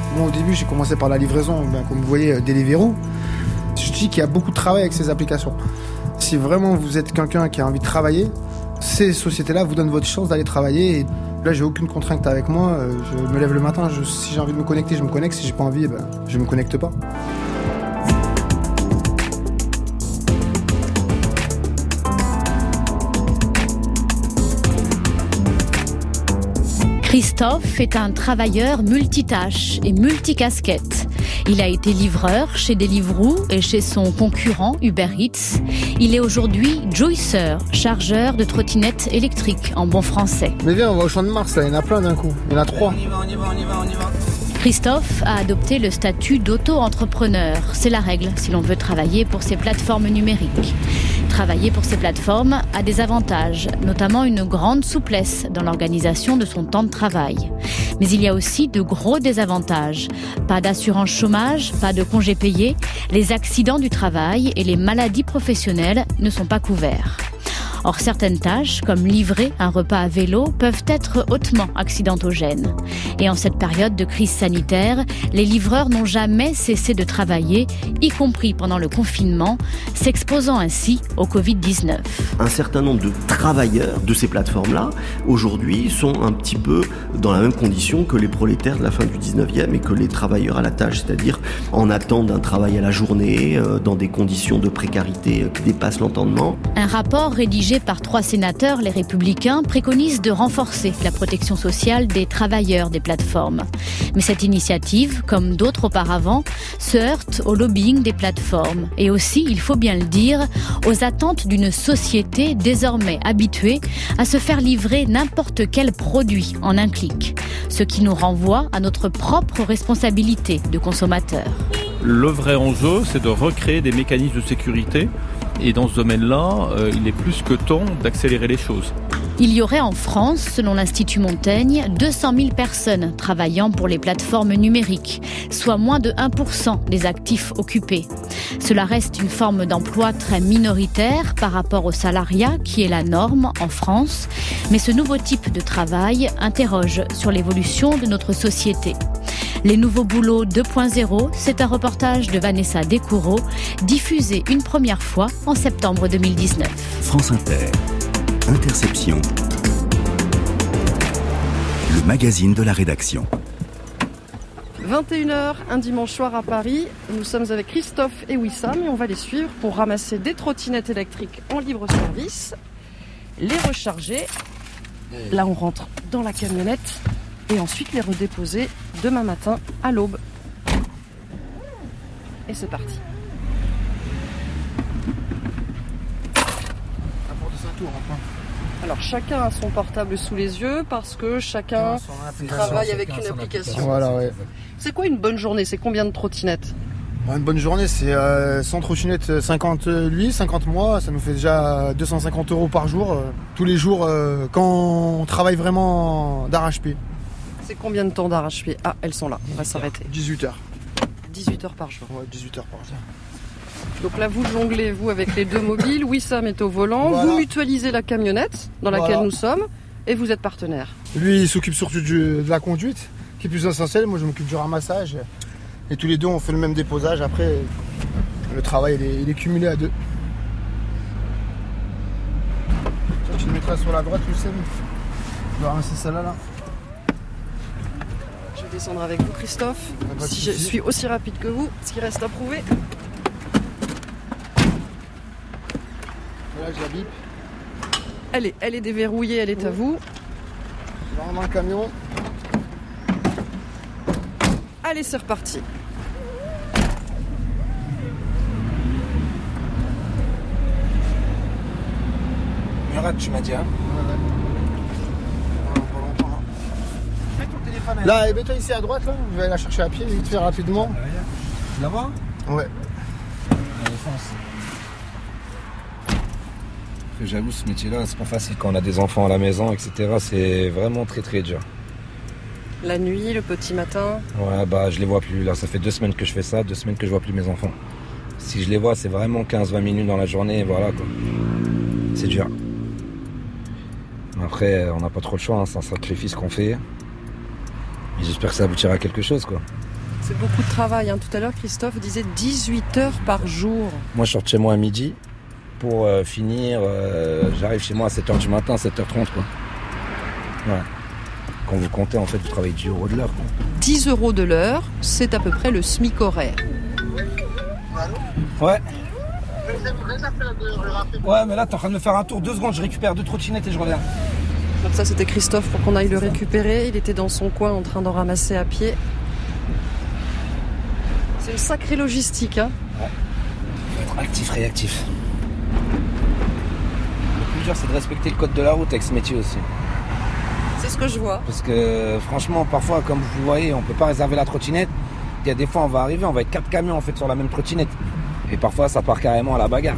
Moi, au début, j'ai commencé par la livraison, comme vous voyez, Deliveroo. Je dis qu'il y a beaucoup de travail avec ces applications. Si vraiment vous êtes quelqu'un qui a envie de travailler, ces sociétés-là vous donnent votre chance d'aller travailler. Et là, j'ai aucune contrainte avec moi. Je me lève le matin, si j'ai envie de me connecter, je me connecte. Si j'ai pas envie, je me connecte pas. Christophe est un travailleur multitâche et multicasquette. Il a été livreur chez Deliveroo et chez son concurrent Uber Eats. Il est aujourd'hui juicer, chargeur de trottinettes électriques en bon français. Mais viens, on va au Champ de Mars, là. Il y en a plein d'un coup. Il y en a 3. On y va. Christophe a adopté le statut d'auto-entrepreneur. C'est la règle si l'on veut travailler pour ces plateformes numériques. Travailler pour ces plateformes a des avantages, notamment une grande souplesse dans l'organisation de son temps de travail. Mais il y a aussi de gros désavantages. Pas d'assurance chômage, pas de congés payés, les accidents du travail et les maladies professionnelles ne sont pas couverts. Or, certaines tâches, comme livrer un repas à vélo, peuvent être hautement accidentogènes. Et en cette période de crise sanitaire, les livreurs n'ont jamais cessé de travailler, y compris pendant le confinement, s'exposant ainsi au Covid-19. Un certain nombre de travailleurs de ces plateformes-là, aujourd'hui, sont un petit peu dans la même condition que les prolétaires de la fin du 19e et que les travailleurs à la tâche, c'est-à-dire en attente d'un travail à la journée, dans des conditions de précarité qui dépassent l'entendement. Un rapport rédigé par 3 sénateurs, les Républicains, préconise de renforcer la protection sociale des travailleurs des plateformes. Mais cette initiative, comme d'autres auparavant, se heurte au lobbying des plateformes et aussi, il faut bien le dire, aux attentes d'une société désormais habituée à se faire livrer n'importe quel produit en un clic. Ce qui nous renvoie à notre propre responsabilité de consommateurs. Le vrai enjeu, c'est de recréer des mécanismes de sécurité. Et dans ce domaine-là, il est plus que temps d'accélérer les choses. Il y aurait en France, selon l'Institut Montaigne, 200 000 personnes travaillant pour les plateformes numériques, soit moins de 1% des actifs occupés. Cela reste une forme d'emploi très minoritaire par rapport au salariat, qui est la norme en France. Mais ce nouveau type de travail interroge sur l'évolution de notre société. Les nouveaux boulots 2.0, c'est un reportage de Vanessa Descoureaux, diffusé une première fois en septembre 2019. France Inter, Interception, le magazine de la rédaction. 21h, un dimanche soir à Paris. Nous sommes avec Christophe et Wissam et on va les suivre pour ramasser des trottinettes électriques en libre service, les recharger. Là, on rentre dans la camionnette et ensuite les redéposer demain matin à l'aube. Et c'est parti. Alors chacun a son portable sous les yeux parce que chacun travaille avec une application. Voilà, ouais. C'est quoi une bonne journée? C'est combien de trottinettes? Une bonne journée, c'est 100 trottinettes, 50 lui, 50 moi, ça nous fait déjà 250 € par jour, tous les jours, quand on travaille vraiment d'arrache-pied. C'est combien de temps d'arrache-pied? Ah, elles sont là, on va s'arrêter. 18 heures. 18 heures par jour. Ouais, 18 heures par jour. Donc là, vous jonglez, vous, avec les deux mobiles, Wissam est au volant, voilà. Vous mutualisez la camionnette dans laquelle nous sommes, et vous êtes partenaires. Lui, il s'occupe surtout de la conduite, qui est plus essentiel, moi je m'occupe du ramassage. Et tous les deux, on fait le même déposage. Après, le travail, il est cumulé à 2. Toi, tu le mettras sur la droite, Wissam. On va ramasser celle-là, là. Je vais descendre avec vous, Christophe. Si je suis aussi rapide que vous, ce qui reste à prouver. Voilà, je la bip. Elle est déverrouillée, elle est à vous. Je rentre dans le camion. Allez, c'est reparti. Murat, tu m'as dit, hein? Là, mets-toi ici à droite, là. Je vais aller la chercher à pied, vite fait rapidement. Là-bas? Ouais. Allez, fonce. J'avoue, ce métier-là, c'est pas facile quand on a des enfants à la maison, etc. C'est vraiment très très dur. La nuit, le petit matin. Ouais, bah je les vois plus. Là, ça fait 2 semaines que je fais ça, 2 semaines que je vois plus mes enfants. Si je les vois, c'est vraiment 15-20 minutes dans la journée, et voilà quoi. C'est dur. Après, on n'a pas trop le choix, hein, c'est un sacrifice qu'on fait. Et j'espère que ça aboutira à quelque chose, quoi. C'est beaucoup de travail. Tout à l'heure, Christophe disait 18 heures par jour. Moi, je sors de chez moi à midi pour finir. J'arrive chez moi à 7h du matin, 7h30, quoi. Voilà. Quand vous comptez, en fait, vous travaillez 10 € de l'heure, quoi. 10 € de l'heure, c'est à peu près le SMIC horaire. Ouais. Ouais, mais là, t'es en train de me faire un tour. 2 secondes, je récupère 2 trottinettes et je reviens. Donc ça, c'était Christophe pour qu'on aille le récupérer. Il était dans son coin en train d'en ramasser à pied. C'est une sacrée logistique, hein. Ouais. Faut être actif, réactif. Le plus dur, c'est de respecter le code de la route avec ce métier aussi. C'est ce que je vois. Parce que franchement, parfois, comme vous voyez, on peut pas réserver la trottinette. Il y a des fois, on va arriver, on va être 4 camions en fait sur la même trottinette. Et parfois, ça part carrément à la bagarre.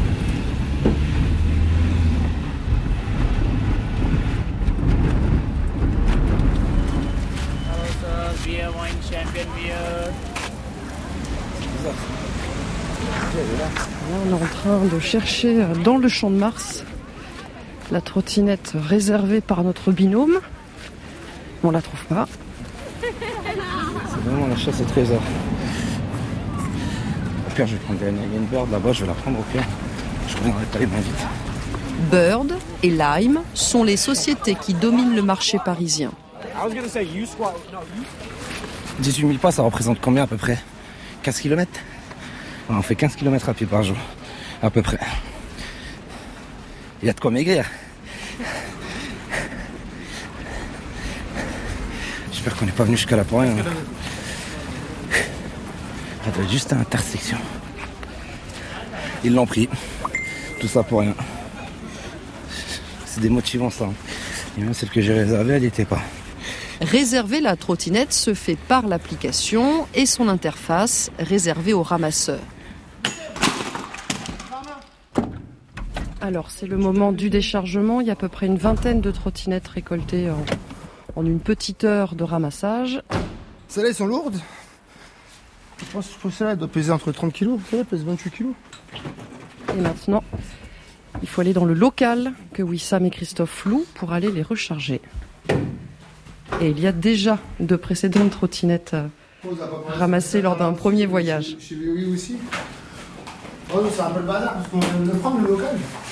Là, on est en train de chercher dans le Champ de Mars la trottinette réservée par notre binôme. On la trouve pas. C'est vraiment la chasse au trésor. Au pire, je vais prendre une Bird là-bas, je vais la prendre au pire. Je reviendrai pas les mains vite. Bird et Lime sont les sociétés qui dominent le marché parisien. 18 000 pas, ça représente combien à peu près? 15 km? On fait 15 km à pied par jour, à peu près. Il y a de quoi maigrir. J'espère qu'on n'est pas venu jusqu'à là pour rien. Ça doit être juste à l'intersection. Ils l'ont pris. Tout ça pour rien. C'est démotivant ça. Et même celle que j'ai réservée, elle n'y était pas. Réserver la trottinette se fait par l'application et son interface réservée aux ramasseurs. Alors, c'est le moment du déchargement. Il y a à peu près une vingtaine de trottinettes récoltées en une petite heure de ramassage. Celles-là, elles sont lourdes. Je pense que celle-là, elle doit peser entre 30 kg. Celle-là, elle pèse 28 kg. Et maintenant, il faut aller dans le local que Wissam et Christophe louent pour aller les recharger. Et il y a déjà de précédentes trottinettes ramassées lors d'un premier voyage. Chez VOI aussi. Oh, c'est un peu le bazar parce qu'on vient de prendre le local.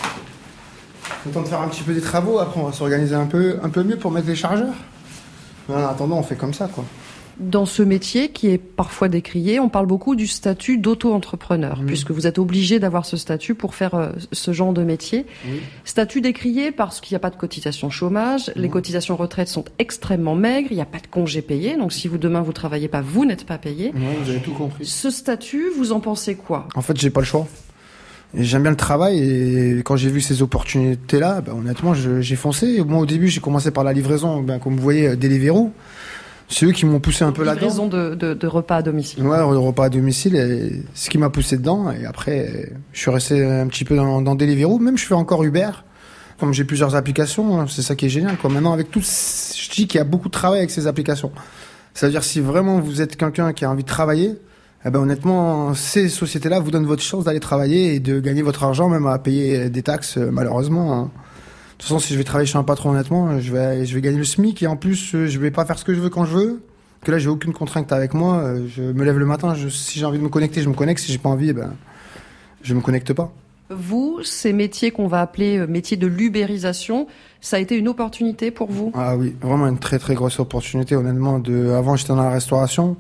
On tente de faire un petit peu des travaux, après on va s'organiser un peu mieux pour mettre les chargeurs. Mais en attendant, on fait comme ça, quoi. Dans ce métier qui est parfois décrié, on parle beaucoup du statut d'auto-entrepreneur, puisque vous êtes obligé d'avoir ce statut pour faire ce genre de métier. Oui. Statut décrié parce qu'il n'y a pas de cotisation chômage, les cotisations retraite sont extrêmement maigres, il n'y a pas de congés payés, donc si demain vous travaillez pas, vous n'êtes pas payé. Oui, vous avez tout compris. Ce statut, vous en pensez quoi? En fait, j'ai pas le choix. Et j'aime bien le travail et quand j'ai vu ces opportunités-là, honnêtement, j'ai foncé. Moi, au début, j'ai commencé par la livraison, comme vous voyez, Deliveroo. C'est eux qui m'ont poussé un peu là-dedans. Livraison de repas à domicile. Ouais, de repas à domicile, et ce qui m'a poussé dedans. Et après, je suis resté un petit peu dans Deliveroo. Même je fais encore Uber. Comme j'ai plusieurs applications, c'est ça qui est génial, quoi. Maintenant, avec tout, je dis qu'il y a beaucoup de travail avec ces applications. Ça veut dire si vraiment vous êtes quelqu'un qui a envie de travailler, honnêtement, ces sociétés-là vous donnent votre chance d'aller travailler et de gagner votre argent, même à payer des taxes, malheureusement. De toute façon, si je vais travailler chez un patron, honnêtement, je vais gagner le SMIC et en plus, je vais pas faire ce que je veux quand je veux. Que là, j'ai aucune contrainte avec moi. Je me lève le matin, si j'ai envie de me connecter, je me connecte. Si j'ai pas envie, je me connecte pas. Vous, ces métiers qu'on va appeler métiers de l'ubérisation, ça a été une opportunité pour vous? Ah oui, vraiment une très très grosse opportunité, honnêtement. Avant, j'étais dans la restauration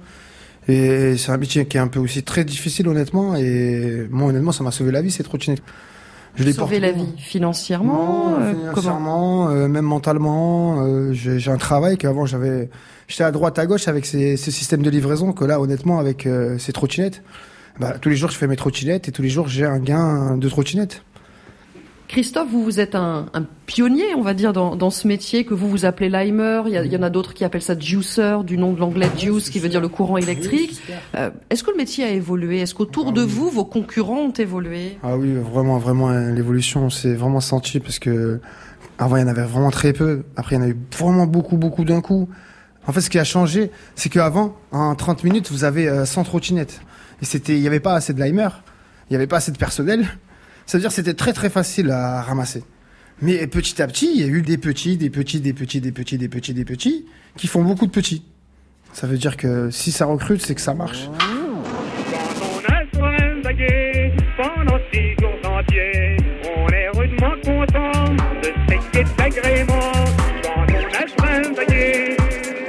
et c'est un métier qui est un peu aussi très difficile, honnêtement. Et moi, honnêtement, ça m'a sauvé la vie, cette trottinette. Sauver la vie financièrement, financièrement, même mentalement. J'ai un travail qu'avant j'étais à droite à gauche avec ces systèmes de livraison que là honnêtement avec ces trottinettes, tous les jours je fais mes trottinettes et tous les jours j'ai un gain de trottinettes. Christophe, vous êtes un pionnier, on va dire, dans ce métier que vous appelez limer. Il y en a d'autres qui appellent ça juicer, du nom de l'anglais juice, qui veut dire le courant électrique. Est-ce que le métier a évolué? Est-ce qu'autour de vous, vos concurrents ont évolué? Ah oui, vraiment, l'évolution s'est vraiment sentie parce que avant, il y en avait vraiment très peu. Après, il y en a eu vraiment beaucoup d'un coup. En fait, ce qui a changé, c'est qu'avant, en 30 minutes, vous avez 100 trottinettes. Et il n'y avait pas assez de limer, il n'y avait pas assez de personnel. Ça veut dire que c'était très très facile à ramasser. Mais petit à petit, il y a eu des petits qui font beaucoup de petits. Ça veut dire que si ça recrute, c'est que ça marche. Quand on a travaillé pendant 6 jours entiers, on est rudement content de cet agrément. Quand on a travaillé.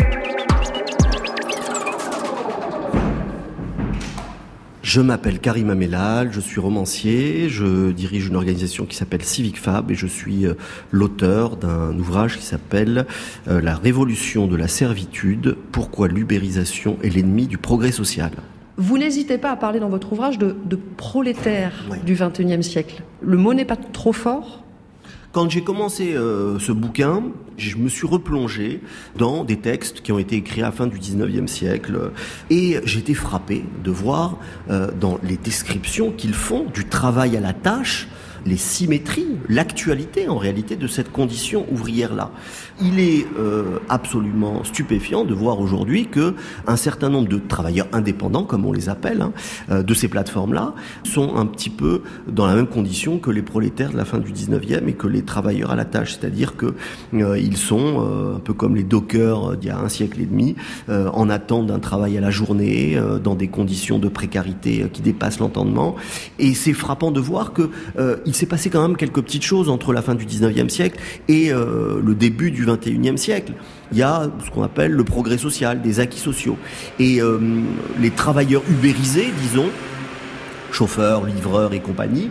Je m'appelle Karim Amellal, je suis romancier, je dirige une organisation qui s'appelle Civic Fab et je suis l'auteur d'un ouvrage qui s'appelle La révolution de la servitude, pourquoi l'ubérisation est l'ennemi du progrès social. Vous n'hésitez pas à parler dans votre ouvrage de prolétaires du XXIe siècle. Le mot n'est pas trop fort ? Quand j'ai commencé ce bouquin, je me suis replongé dans des textes qui ont été écrits à la fin du 19e siècle et j'ai été frappé de voir dans les descriptions qu'ils font du travail à la tâche, les symétries, l'actualité en réalité de cette condition ouvrière-là. Il est absolument stupéfiant de voir aujourd'hui que un certain nombre de travailleurs indépendants, comme on les appelle, de ces plateformes-là, sont un petit peu dans la même condition que les prolétaires de la fin du 19e et que les travailleurs à la tâche. C'est-à-dire que ils sont un peu comme les dockers d'il y a un siècle et demi, en attente d'un travail à la journée, dans des conditions de précarité qui dépassent l'entendement. Et c'est frappant de voir que il s'est passé quand même quelques petites choses entre la fin du 19e siècle et le début du 21e siècle. Il y a ce qu'on appelle le progrès social, des acquis sociaux. Et les travailleurs ubérisés, disons, chauffeurs, livreurs et compagnie,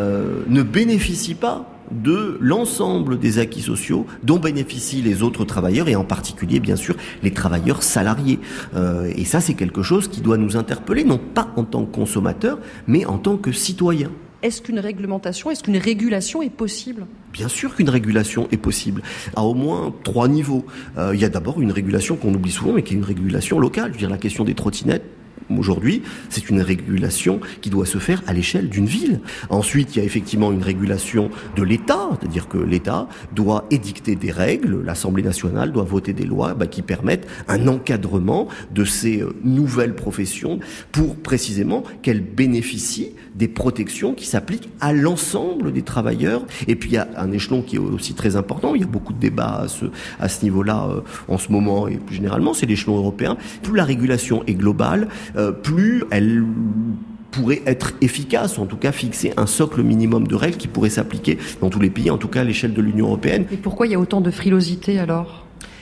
ne bénéficient pas de l'ensemble des acquis sociaux dont bénéficient les autres travailleurs et en particulier, bien sûr, les travailleurs salariés. Et ça, c'est quelque chose qui doit nous interpeller, non pas en tant que consommateurs, mais en tant que citoyens. Est-ce qu'une réglementation, est-ce qu'une régulation est possible ? Bien sûr qu'une régulation est possible, à au moins 3 niveaux. Il y a d'abord une régulation qu'on oublie souvent, mais qui est une régulation locale. Je veux dire, la question des trottinettes, aujourd'hui, c'est une régulation qui doit se faire à l'échelle d'une ville. Ensuite, il y a effectivement une régulation de l'État, c'est-à-dire que l'État doit édicter des règles, l'Assemblée nationale doit voter des lois qui permettent un encadrement de ces nouvelles professions pour précisément qu'elles bénéficient des protections qui s'appliquent à l'ensemble des travailleurs. Et puis il y a un échelon qui est aussi très important, il y a beaucoup de débats à ce niveau-là en ce moment et plus généralement, c'est l'échelon européen. Plus la régulation est globale, plus elle pourrait être efficace, en tout cas fixer un socle minimum de règles qui pourrait s'appliquer dans tous les pays, en tout cas à l'échelle de l'Union européenne. Et pourquoi il y a autant de frilosité alors ?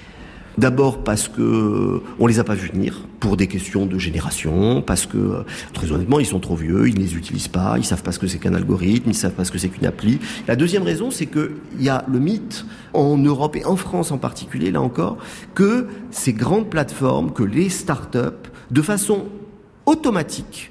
D'abord parce que on les a pas vus venir pour des questions de génération, parce que très honnêtement ils sont trop vieux, ils ne les utilisent pas, ils savent pas ce que c'est qu'un algorithme, ils savent pas ce que c'est qu'une appli. La deuxième raison, c'est que il y a le mythe en Europe et en France en particulier, là encore, que ces grandes plateformes, que les startups, de façon automatique,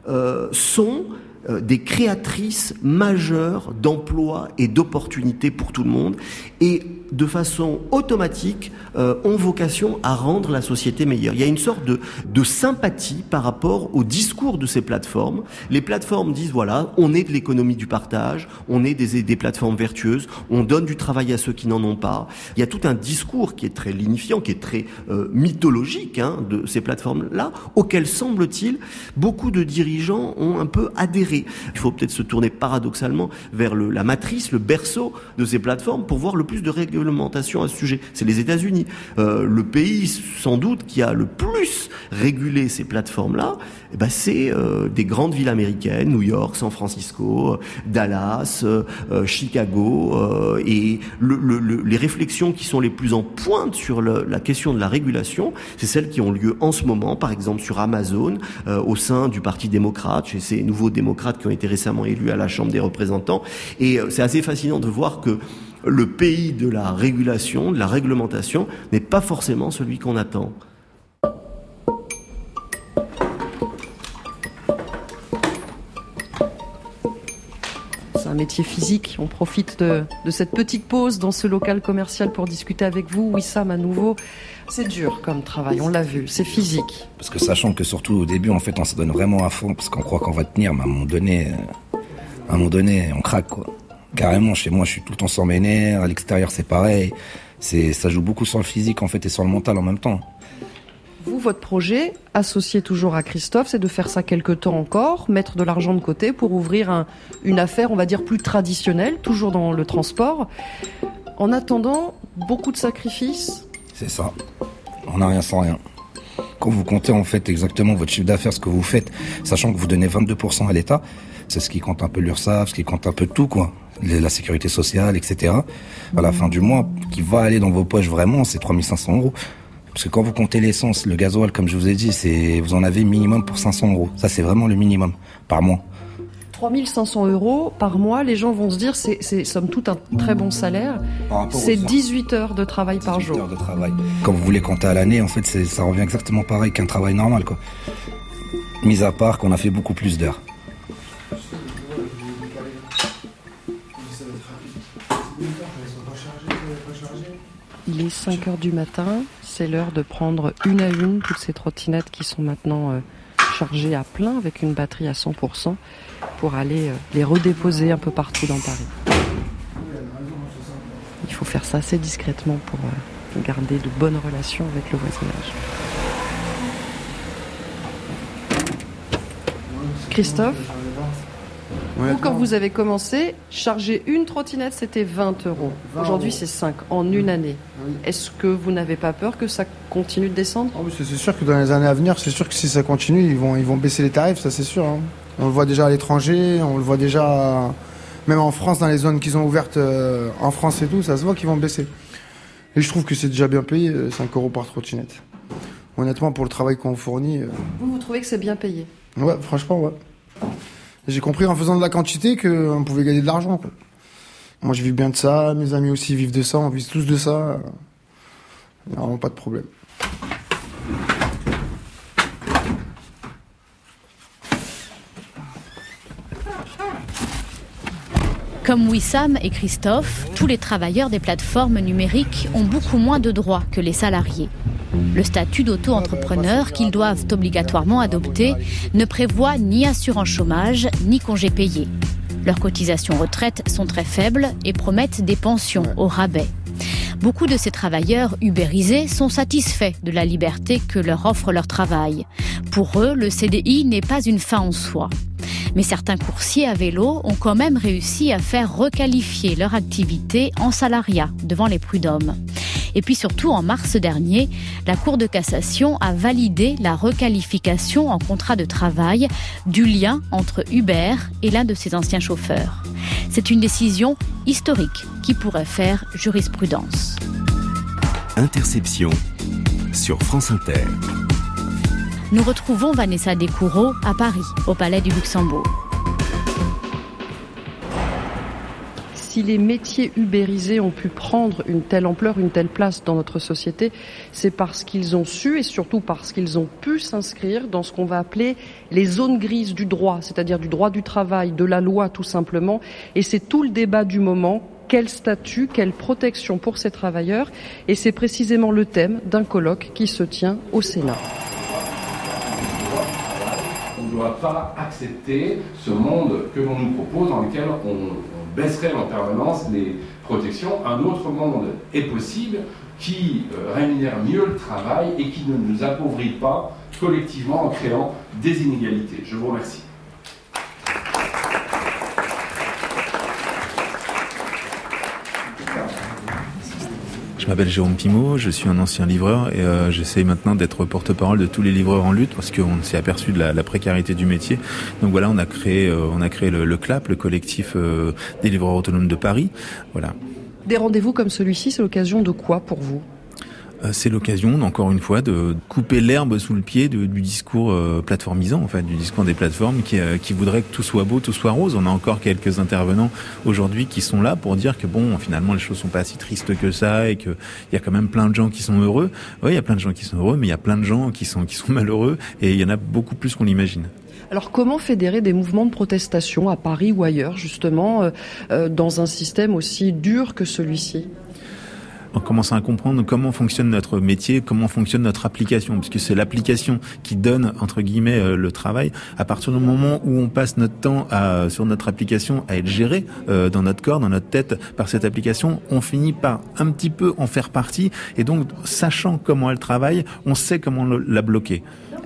sont des créatrices majeures d'emplois et d'opportunités pour tout le monde et de façon automatique ont vocation à rendre la société meilleure. Il y a une sorte de sympathie par rapport au discours de ces plateformes. Les plateformes disent voilà, on est de l'économie du partage, on est des plateformes vertueuses, on donne du travail à ceux qui n'en ont pas. Il y a tout un discours qui est très lignifiant, qui est très mythologique de ces plateformes-là, auquel semble-t-il beaucoup de dirigeants ont un peu adhéré. Il faut peut-être se tourner paradoxalement vers la matrice, le berceau de ces plateformes pour voir le plus de réglementation à ce sujet. C'est les États-Unis. Le pays, sans doute, qui a le plus régulé ces plateformes-là, c'est des grandes villes américaines, New York, San Francisco, Dallas, Chicago, et les réflexions qui sont les plus en pointe sur la question de la régulation, c'est celles qui ont lieu en ce moment, par exemple sur Amazon, au sein du Parti démocrate, chez ces nouveaux démocrates qui ont été récemment élus à la Chambre des représentants. Et c'est assez fascinant de voir que le pays de la régulation, de la réglementation, n'est pas forcément celui qu'on attend. C'est un métier physique. On profite de cette petite pause dans ce local commercial pour discuter avec vous. Wissam, à nouveau, c'est dur comme travail, on l'a vu, c'est physique. Parce que sachant que surtout au début, en fait, on se donne vraiment à fond parce qu'on croit qu'on va tenir, mais à un moment donné, on craque, quoi. Carrément, chez moi, je suis tout le temps sur mes nerfs, à l'extérieur, c'est pareil. Ça joue beaucoup sur le physique, en fait, et sur le mental en même temps. Vous, votre projet, associé toujours à Christophe, c'est de faire ça quelques temps encore, mettre de l'argent de côté pour ouvrir une affaire, on va dire, plus traditionnelle, toujours dans le transport. En attendant, beaucoup de sacrifices. C'est ça. On n'a rien sans rien. Quand vous comptez en fait exactement votre chiffre d'affaires, ce que vous faites, sachant que vous donnez 22% à l'État, c'est ce qui compte un peu l'URSSAF, ce qui compte un peu tout, quoi. La sécurité sociale, etc. À la fin du mois, qui va aller dans vos poches vraiment, c'est 3 500 €. Parce que quand vous comptez l'essence, le gasoil, comme je vous ai dit, vous en avez minimum pour 500 €. Ça, c'est vraiment le minimum par mois. 3 500 € par mois, les gens vont se dire, c'est somme toute un très bon salaire. C'est 18 heures de travail par jour. 18 heures de travail. Quand vous voulez compter à l'année, en fait, ça revient exactement pareil qu'un travail normal, quoi. Mis à part qu'on a fait beaucoup plus d'heures. Il est 5 heures du matin, c'est l'heure de prendre une à une toutes ces trottinettes qui sont maintenant chargées à plein avec une batterie à 100% pour aller les redéposer un peu partout dans Paris. Il faut faire ça assez discrètement pour garder de bonnes relations avec le voisinage. Christophe, vous, quand vous avez commencé, charger une trottinette, c'était 20 €. Aujourd'hui, c'est 5 en une année. Est-ce que vous n'avez pas peur que ça continue de descendre ? Oui, c'est sûr que dans les années à venir, c'est sûr que si ça continue, ils vont baisser les tarifs, ça c'est sûr. Hein. On le voit déjà à l'étranger, on le voit déjà même en France, dans les zones qu'ils ont ouvertes en France et tout, ça se voit qu'ils vont baisser. Et je trouve que c'est déjà bien payé, 5 € par trottinette. Honnêtement, pour le travail qu'on fournit... Vous trouvez que c'est bien payé ? Ouais, franchement, ouais. J'ai compris en faisant de la quantité qu'on pouvait gagner de l'argent, quoi. Moi, je vis bien de ça, mes amis aussi vivent de ça, on vit tous de ça. Il n'y a vraiment pas de problème. Comme Wissam et Christophe, tous les travailleurs des plateformes numériques ont beaucoup moins de droits que les salariés. Le statut d'auto-entrepreneur qu'ils doivent obligatoirement adopter ne prévoit ni assurance chômage ni congés payés. Leurs cotisations retraite sont très faibles et promettent des pensions au rabais. Beaucoup de ces travailleurs ubérisés sont satisfaits de la liberté que leur offre leur travail. Pour eux, le CDI n'est pas une fin en soi. Mais certains coursiers à vélo ont quand même réussi à faire requalifier leur activité en salariat devant les prud'hommes. Et puis surtout, en mars dernier, la Cour de cassation a validé la requalification en contrat de travail du lien entre Uber et l'un de ses anciens chauffeurs. C'est une décision historique qui pourrait faire jurisprudence. Interception sur France Inter. Nous retrouvons Vanessa Descoureaux à Paris, au Palais du Luxembourg. Si les métiers ubérisés ont pu prendre une telle ampleur, une telle place dans notre société, c'est parce qu'ils ont su et surtout parce qu'ils ont pu s'inscrire dans ce qu'on va appeler les zones grises du droit, c'est-à-dire du droit du travail, de la loi tout simplement. Et c'est tout le débat du moment. Quel statut, quelle protection pour ces travailleurs ? Et c'est précisément le thème d'un colloque qui se tient au Sénat. On ne doit pas accepter ce monde que l'on nous propose dans lequel on baisserait en permanence les protections. Un autre monde est possible qui rémunère mieux le travail et qui ne nous appauvrit pas collectivement en créant des inégalités. Je vous remercie. Je m'appelle Jérôme Pimaud, je suis un ancien livreur et j'essaye maintenant d'être porte-parole de tous les livreurs en lutte parce qu'on s'est aperçu de la précarité du métier. Donc voilà, on a créé le CLAP, le collectif des livreurs autonomes de Paris. Voilà. Des rendez-vous comme celui-ci, c'est l'occasion de quoi pour vous ? C'est l'occasion, encore une fois, de couper l'herbe sous le pied du discours plateformisant, en fait, du discours des plateformes qui voudraient que tout soit beau, tout soit rose. On a encore quelques intervenants aujourd'hui qui sont là pour dire que bon, finalement, les choses sont pas si tristes que ça et que il y a quand même plein de gens qui sont heureux. Oui, il y a plein de gens qui sont heureux, mais il y a plein de gens qui sont malheureux et il y en a beaucoup plus qu'on l'imagine. Alors comment fédérer des mouvements de protestation à Paris ou ailleurs, justement, dans un système aussi dur que celui-ci ? En commençant à comprendre comment fonctionne notre métier, comment fonctionne notre application, puisque c'est l'application qui donne, entre guillemets, le travail. À partir du moment où on passe notre temps sur notre application à être géré dans notre corps, dans notre tête, par cette application, on finit par un petit peu en faire partie. Et donc, sachant comment elle travaille, on sait comment la bloquer. Alors,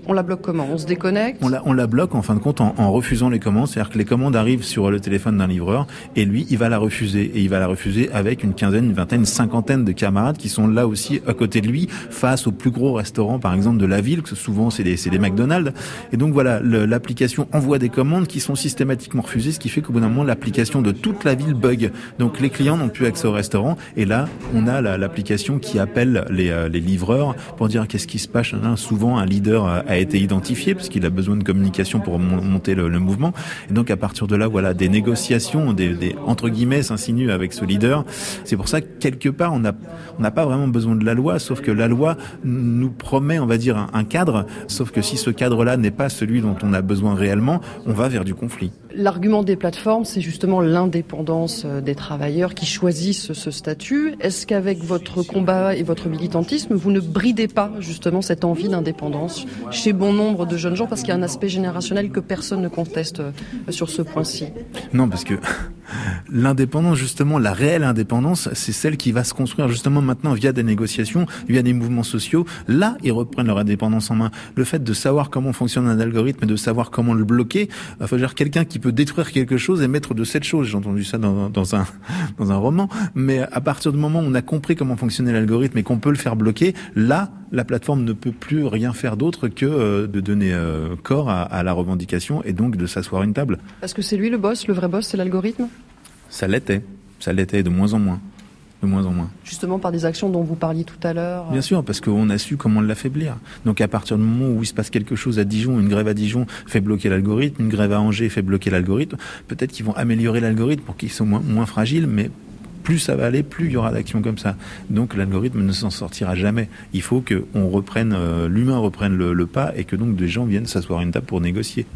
On la bloque comment ? On se déconnecte ? On la bloque en fin de compte en refusant les commandes. C'est-à-dire que les commandes arrivent sur le téléphone d'un livreur et lui, il va la refuser. Et il va la refuser avec une quinzaine, une vingtaine, une cinquantaine de camarades qui sont là aussi à côté de lui, face aux plus gros restaurants, par exemple, de la ville, que souvent c'est des McDonald's. Et donc voilà, l'application envoie des commandes qui sont systématiquement refusées, ce qui fait qu'au bout d'un moment, l'application de toute la ville bug. Donc les clients n'ont plus accès au restaurant. Et là, on a l'application qui appelle les livreurs pour dire qu'est-ce qui se passe. Souvent, un leader a été identifié parce qu'il a besoin de communication pour monter le mouvement. Et donc à partir de là, voilà, des négociations, des entre guillemets s'insinuent avec ce leader. C'est pour ça que quelque part, on n'a pas vraiment besoin de la loi, sauf que la loi nous promet, on va dire, un cadre. Sauf que si ce cadre-là n'est pas celui dont on a besoin réellement, on va vers du conflit. L'argument des plateformes, c'est justement l'indépendance des travailleurs qui choisissent ce statut. Est-ce qu'avec votre combat et votre militantisme, vous ne bridez pas justement cette envie d'indépendance chez bon nombre de jeunes gens, parce qu'il y a un aspect générationnel que personne ne conteste sur ce point-ci ? Non, parce que l'indépendance, justement, la réelle indépendance, c'est celle qui va se construire justement maintenant via des négociations, via des mouvements sociaux. Là, ils reprennent leur indépendance en main. Le fait de savoir comment fonctionne un algorithme et de savoir comment le bloquer, faut dire quelqu'un qui peut détruire quelque chose et mettre de cette chose. J'ai entendu ça dans un roman. Mais à partir du moment où on a compris comment fonctionnait l'algorithme et qu'on peut le faire bloquer, là, la plateforme ne peut plus rien faire d'autre que de donner corps à la revendication et donc de s'asseoir à une table. Parce que c'est lui le boss, le vrai boss, c'est l'algorithme ? Ça l'était de moins en moins. De moins en moins. Justement par des actions dont vous parliez tout à l'heure. Bien sûr, parce qu'on a su comment l'affaiblir. Donc à partir du moment où il se passe quelque chose à Dijon, une grève à Dijon fait bloquer l'algorithme, une grève à Angers fait bloquer l'algorithme, peut-être qu'ils vont améliorer l'algorithme pour qu'ils soient moins fragiles, mais plus ça va aller, plus il y aura d'actions comme ça. Donc l'algorithme ne s'en sortira jamais. Il faut que l'humain reprenne le pas et que donc des gens viennent s'asseoir à une table pour négocier.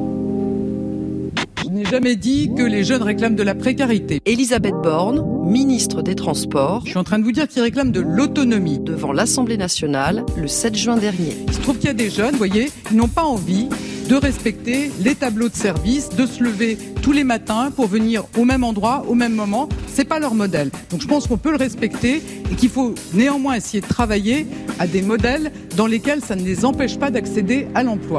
Je n'ai jamais dit que les jeunes réclament de la précarité. Elisabeth Borne, ministre des Transports. Je suis en train de vous dire qu'ils réclament de l'autonomie. Devant l'Assemblée nationale, le 7 juin dernier. Il se trouve qu'il y a des jeunes, vous voyez, qui n'ont pas envie de respecter les tableaux de service, de se lever tous les matins pour venir au même endroit, au même moment. C'est pas leur modèle. Donc je pense qu'on peut le respecter et qu'il faut néanmoins essayer de travailler à des modèles dans lesquels ça ne les empêche pas d'accéder à l'emploi.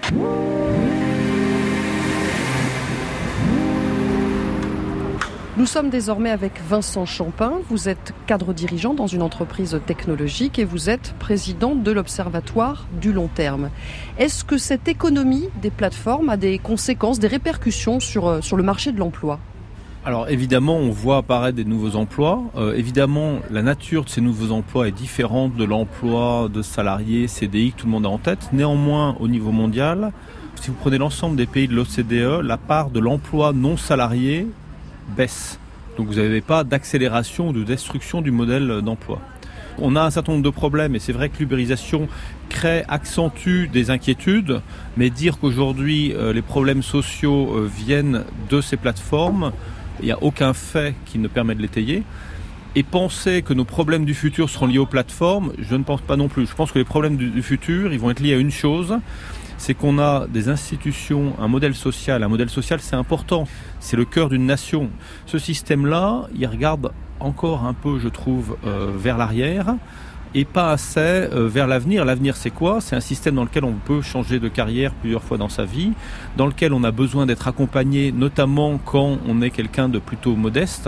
Nous sommes désormais avec Vincent Champin. Vous êtes cadre dirigeant dans une entreprise technologique et vous êtes président de l'Observatoire du long terme. Est-ce que cette économie des plateformes a des conséquences, des répercussions sur le marché de l'emploi ? Alors évidemment, on voit apparaître des nouveaux emplois. Évidemment, la nature de ces nouveaux emplois est différente de l'emploi de salariés CDI que tout le monde a en tête. Néanmoins, au niveau mondial, si vous prenez l'ensemble des pays de l'OCDE, la part de l'emploi non salarié baisse. Donc vous n'avez pas d'accélération ou de destruction du modèle d'emploi. On a un certain nombre de problèmes et c'est vrai que l'ubérisation accentue des inquiétudes, mais dire qu'aujourd'hui les problèmes sociaux viennent de ces plateformes, il n'y a aucun fait qui ne permet de l'étayer. Et penser que nos problèmes du futur seront liés aux plateformes, je ne pense pas non plus. Je pense que les problèmes du futur, ils vont être liés à une chose, c'est qu'on a des institutions, un modèle social. Un modèle social, c'est important. C'est le cœur d'une nation. Ce système-là, il regarde encore un peu, je trouve, vers l'arrière et pas assez vers l'avenir. L'avenir, c'est quoi ? C'est un système dans lequel on peut changer de carrière plusieurs fois dans sa vie, dans lequel on a besoin d'être accompagné, notamment quand on est quelqu'un de plutôt modeste.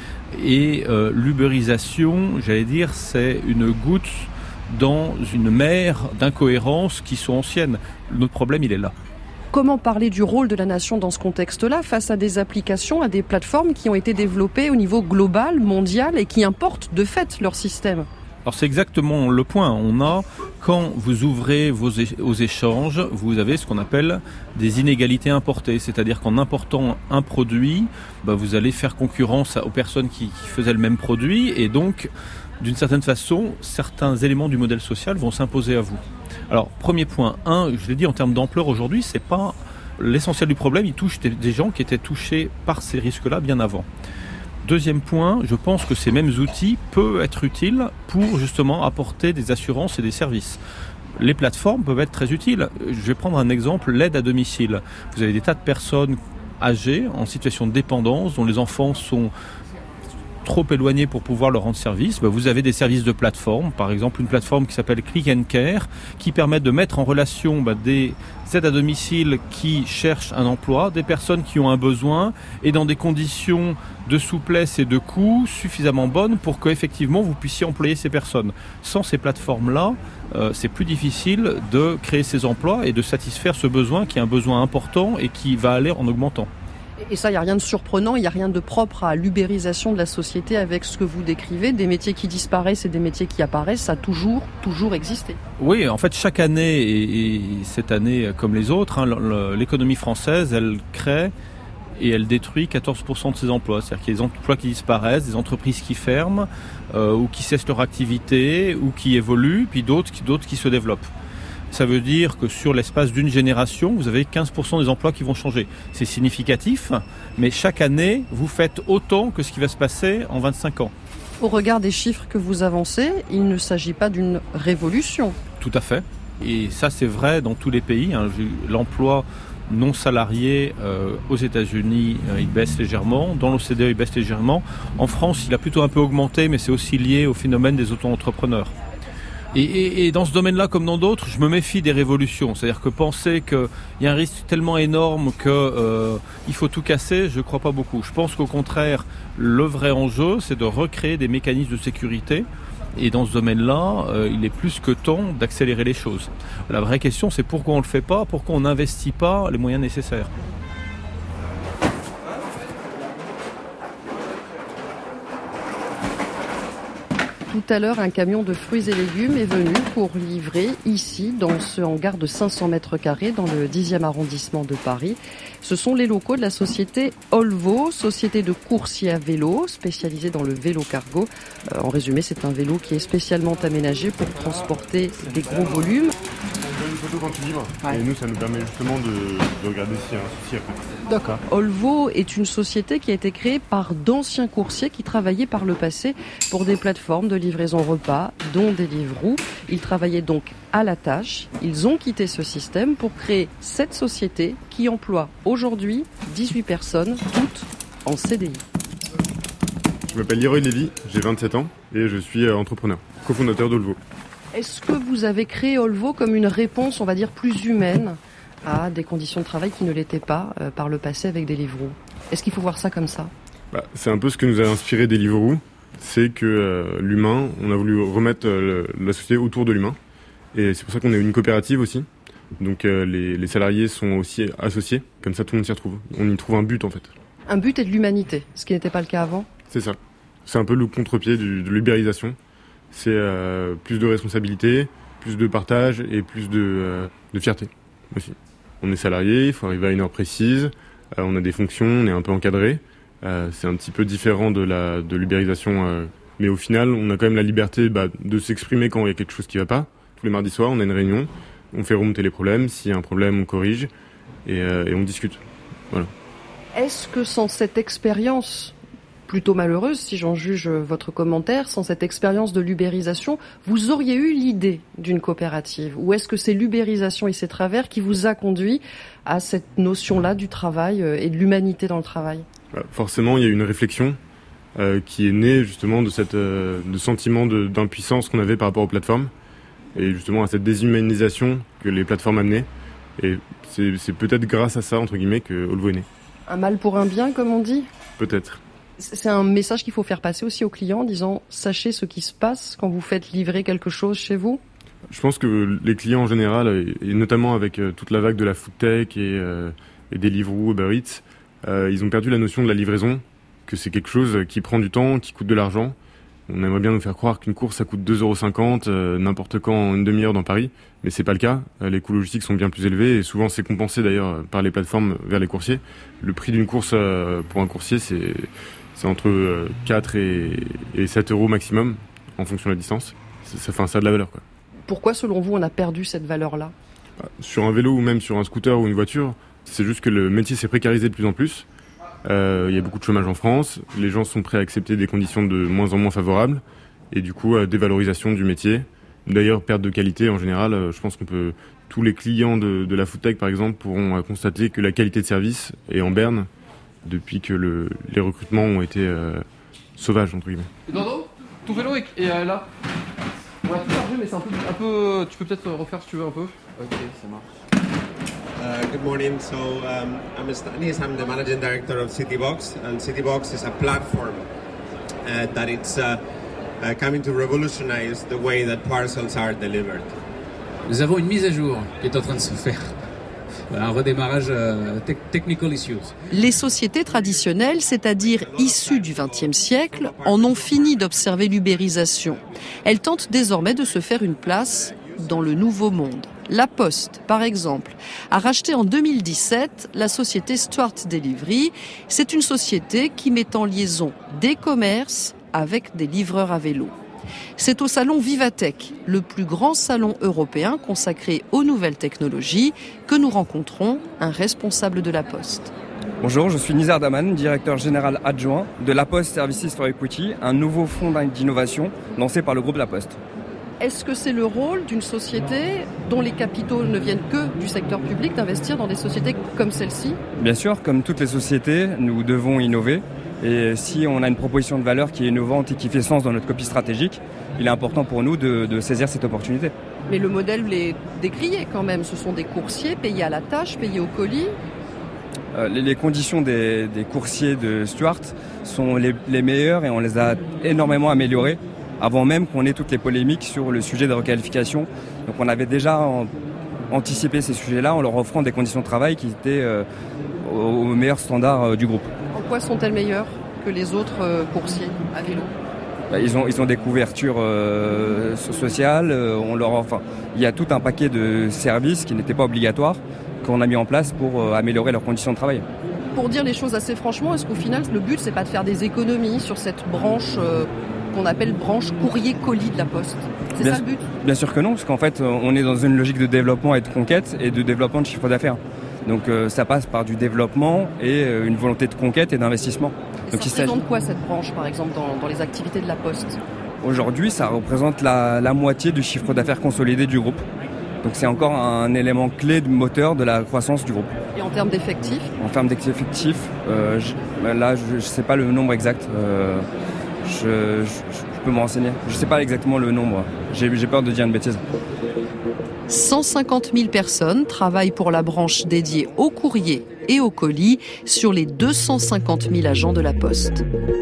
Et l'ubérisation, j'allais dire, c'est une goutte dans une mer d'incohérences qui sont anciennes. Notre problème, il est là. Comment parler du rôle de la nation dans ce contexte-là, face à des applications, à des plateformes qui ont été développées au niveau global, mondial, et qui importent de fait leur système ? Alors c'est exactement le point. Quand vous ouvrez aux échanges, vous avez ce qu'on appelle des inégalités importées. C'est-à-dire qu'en important un produit, vous allez faire concurrence aux personnes qui faisaient le même produit et donc, d'une certaine façon, certains éléments du modèle social vont s'imposer à vous. Alors, premier point, je l'ai dit en termes d'ampleur aujourd'hui, c'est pas l'essentiel du problème, il touche des gens qui étaient touchés par ces risques-là bien avant. Deuxième point, je pense que ces mêmes outils peuvent être utiles pour justement apporter des assurances et des services. Les plateformes peuvent être très utiles. Je vais prendre un exemple, l'aide à domicile. Vous avez des tas de personnes âgées, en situation de dépendance, dont les enfants sont trop éloignés pour pouvoir leur rendre service, vous avez des services de plateforme, par exemple une plateforme qui s'appelle Click & Care, qui permet de mettre en relation des aides à domicile qui cherchent un emploi, des personnes qui ont un besoin, et dans des conditions de souplesse et de coût suffisamment bonnes pour qu'effectivement vous puissiez employer ces personnes. Sans ces plateformes-là, c'est plus difficile de créer ces emplois et de satisfaire ce besoin qui est un besoin important et qui va aller en augmentant. Et ça, il n'y a rien de surprenant, il n'y a rien de propre à l'ubérisation de la société avec ce que vous décrivez. Des métiers qui disparaissent et des métiers qui apparaissent, ça a toujours existé. Oui, en fait, chaque année, et cette année comme les autres, l'économie française, elle crée et elle détruit 14% de ses emplois. C'est-à-dire qu'il y a des emplois qui disparaissent, des entreprises qui ferment, ou qui cessent leur activité, ou qui évoluent, puis d'autres qui se développent. Ça veut dire que sur l'espace d'une génération, vous avez 15% des emplois qui vont changer. C'est significatif, mais chaque année, vous faites autant que ce qui va se passer en 25 ans. Au regard des chiffres que vous avancez, il ne s'agit pas d'une révolution. Tout à fait. Et ça, c'est vrai dans tous les pays. L'emploi non salarié aux États-Unis, il baisse légèrement. Dans l'OCDE, il baisse légèrement. En France, il a plutôt un peu augmenté, mais c'est aussi lié au phénomène des auto-entrepreneurs. Et dans ce domaine-là, comme dans d'autres, je me méfie des révolutions. C'est-à-dire que penser qu'il y a un risque tellement énorme qu'il faut tout casser, je ne crois pas beaucoup. Je pense qu'au contraire, le vrai enjeu, c'est de recréer des mécanismes de sécurité. Et dans ce domaine-là, il est plus que temps d'accélérer les choses. La vraie question, c'est pourquoi on ne le fait pas, pourquoi on n'investit pas les moyens nécessaires. Tout à l'heure, un camion de fruits et légumes est venu pour livrer ici, dans ce hangar de 500 mètres carrés, dans le 10e arrondissement de Paris. Ce sont les locaux de la société Olvo, société de coursiers à vélo, spécialisée dans le vélo cargo. En résumé, c'est un vélo qui est spécialement aménagé pour transporter des gros volumes. On fait une photo quand tu livres, et nous, ça nous permet justement de regarder s'il y a un souci après. D'accord. Olvo est une société qui a été créée par d'anciens coursiers qui travaillaient par le passé pour des plateformes de livraison repas, dont Deliveroo. Ils travaillaient donc à la tâche. Ils ont quitté ce système pour créer cette société qui emploie aujourd'hui 18 personnes, toutes en CDI. Je m'appelle Leroy Lévy, j'ai 27 ans et je suis entrepreneur, cofondateur d'Olvo. Est-ce que vous avez créé Olvo comme une réponse, on va dire, plus humaine à des conditions de travail qui ne l'étaient pas par le passé avec Deliveroo? Est-ce qu'il faut voir ça comme ça? C'est un peu ce que nous a inspiré Deliveroo, c'est que l'humain, on a voulu remettre la société autour de l'humain. Et c'est pour ça qu'on est une coopérative aussi. Donc les salariés sont aussi associés, comme ça tout le monde s'y retrouve. On y trouve un but en fait. Un but et de l'humanité, ce qui n'était pas le cas avant? C'est ça. C'est un peu le contre-pied de l'ubérisation. C'est plus de responsabilité, plus de partage et plus de fierté aussi. On est salarié, il faut arriver à une heure précise, on a des fonctions, on est un peu encadré. C'est un petit peu différent de l'ubérisation, mais au final, on a quand même la liberté de s'exprimer quand il y a quelque chose qui ne va pas. Tous les mardis soirs, on a une réunion, on fait remonter les problèmes, s'il y a un problème, on corrige et on discute. Voilà. Est-ce que sans cette expérience plutôt malheureuse, si j'en juge votre commentaire, sans cette expérience de l'ubérisation, vous auriez eu l'idée d'une coopérative? Ou est-ce que c'est l'ubérisation et ses travers qui vous a conduit à cette notion-là du travail et de l'humanité dans le travail? Forcément, il y a eu une réflexion qui est née justement de de sentiment d'impuissance qu'on avait par rapport aux plateformes et justement à cette déshumanisation que les plateformes amenaient. Et c'est peut-être grâce à ça, entre guillemets, que Olvo est né. Un mal pour un bien, comme on dit? Peut-être. C'est un message qu'il faut faire passer aussi aux clients en disant « Sachez ce qui se passe quand vous faites livrer quelque chose chez vous ». Je pense que les clients en général, et notamment avec toute la vague de la food tech et Deliveroo, Uber Eats, ils ont perdu la notion de la livraison, que c'est quelque chose qui prend du temps, qui coûte de l'argent. On aimerait bien nous faire croire qu'une course ça coûte 2,50 € n'importe quand en une demi-heure dans Paris, mais c'est pas le cas. Les coûts logistiques sont bien plus élevés et souvent c'est compensé d'ailleurs par les plateformes vers les coursiers. Le prix d'une course pour un coursier c'est entre 4 et 7 € maximum en fonction de la distance. Ça a de la valeur, quoi. Pourquoi selon vous on a perdu cette valeur-là? Sur un vélo ou même sur un scooter ou une voiture, c'est juste que le métier s'est précarisé de plus en plus. Il y a beaucoup de chômage en France, les gens sont prêts à accepter des conditions de moins en moins favorables et du coup dévalorisation du métier. D'ailleurs perte de qualité en général, je pense tous les clients de la foodtech par exemple pourront constater que la qualité de service est en berne depuis que les recrutements ont été sauvage, entre guillemets. Eduardo, ton vélo est là. On va tout charger, mais c'est un peu... Tu peux peut-être refaire si tu veux un peu. Ok, ça marche. Good morning. So I'm Stanis. I'm the managing director of Citybox, and Citybox is a platform that it's coming to revolutionize the way that parcels are delivered. Nous avons une mise à jour qui est en train de se faire. Un redémarrage technical issues. Les sociétés traditionnelles, c'est-à-dire issues du XXe siècle, en ont fini d'observer l'ubérisation. Elles tentent désormais de se faire une place dans le nouveau monde. La Poste, par exemple, a racheté en 2017 la société Stuart Delivery. C'est une société qui met en liaison des commerces avec des livreurs à vélo. C'est au salon Vivatech, le plus grand salon européen consacré aux nouvelles technologies, que nous rencontrons un responsable de la Poste. Bonjour, je suis Nizar Daman, directeur général adjoint de La Poste Services for Equity, un nouveau fonds d'innovation lancé par le groupe La Poste. Est-ce que c'est le rôle d'une société dont les capitaux ne viennent que du secteur public d'investir dans des sociétés comme celle-ci ? Bien sûr, comme toutes les sociétés, nous devons innover. Et si on a une proposition de valeur qui est innovante et qui fait sens dans notre copie stratégique, il est important pour nous de saisir cette opportunité. Mais le modèle est décrié quand même. Ce sont des coursiers payés à la tâche, payés au colis. Les conditions des coursiers de Stuart sont les meilleures et on les a énormément améliorées avant même qu'on ait toutes les polémiques sur le sujet de requalification. Donc on avait déjà anticipé ces sujets-là en leur offrant des conditions de travail qui étaient aux meilleurs standards du groupe. En quoi sont-elles meilleures que les autres coursiers à vélo ? Ils ont des couvertures sociales. Il y a tout un paquet de services qui n'étaient pas obligatoires qu'on a mis en place pour améliorer leurs conditions de travail. Pour dire les choses assez franchement, est-ce qu'au final, le but, c'est pas de faire des économies sur cette branche qu'on appelle branche courrier-colis de la Poste ? C'est ça le but ? Bien sûr que non, parce qu'en fait, on est dans une logique de développement et de conquête et de développement de chiffre d'affaires. Donc ça passe par du développement et une volonté de conquête et d'investissement. Et ça représente quoi cette branche, par exemple, dans les activités de la Poste ? Aujourd'hui, ça représente la moitié du chiffre d'affaires consolidé du groupe. Donc c'est encore un élément clé de moteur de la croissance du groupe. Et en termes d'effectifs ? En termes d'effectifs, là je ne sais pas le nombre exact. Je peux me renseigner. Je ne sais pas exactement le nombre. J'ai peur de dire une bêtise. 150 000 personnes travaillent pour la branche dédiée au courrier et au colis sur les 250 000 agents de la Poste.